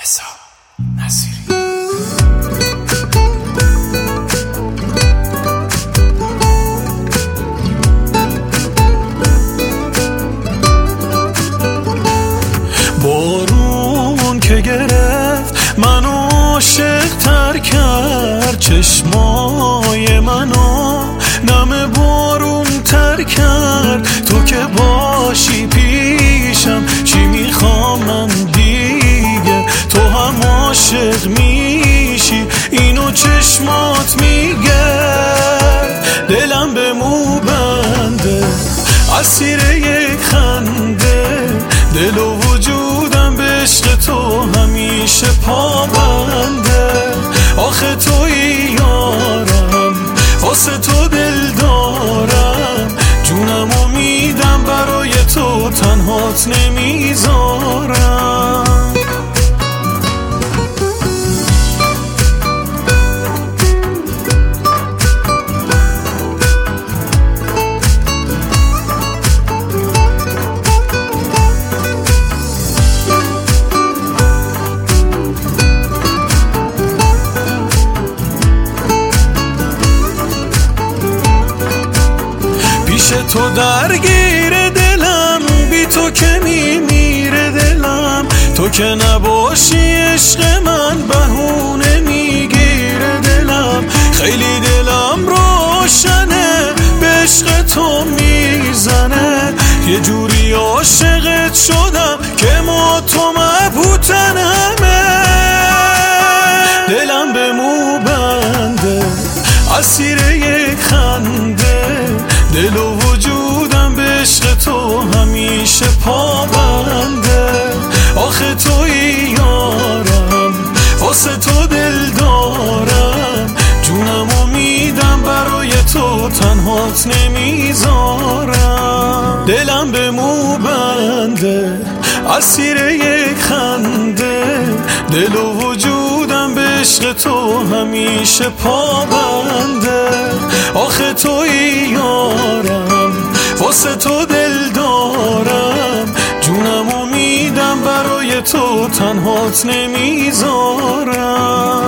حساب نصیری. بارون که گرفت منو عاشق تر کرد، چشمای منو نم بارون تر کرد. تو که باشی پیشم چی میخوام من دیگه، تو هم عاشق میشی اینو چشمات میگه. دلم به مو بنده اسیر یک خنده، دل و وجودم به عشق تو همیشه پابنده. آخه تویی یارم واسه تو دل دارم، جونمو میدم برای تو تنهات نمیذارم. تو درگیر دلم، بی تو که میمیره دلم. تو که نباشی عشق من بهونه میگیره دلم. خیلی دلم روشنه به عشق تو میزنه، یه جوری عاشقت شدم که ما تو مبهوتنمه. دلم به مو بنده اسیر یک خنده، دل و وجودم به عشق تو همیشه پابنده. آخه تویی یارم واسه تو دل دارم، جونمو میدم برای تو تنهات نمیذارم. دلم به مو بنده اسیر یک خنده، دل و وجودم به عشق تو همیشه پابنده. آخه تویی یارم واسه تو دل دارم، جونمو میدم برای تو تنهات نمیذارم.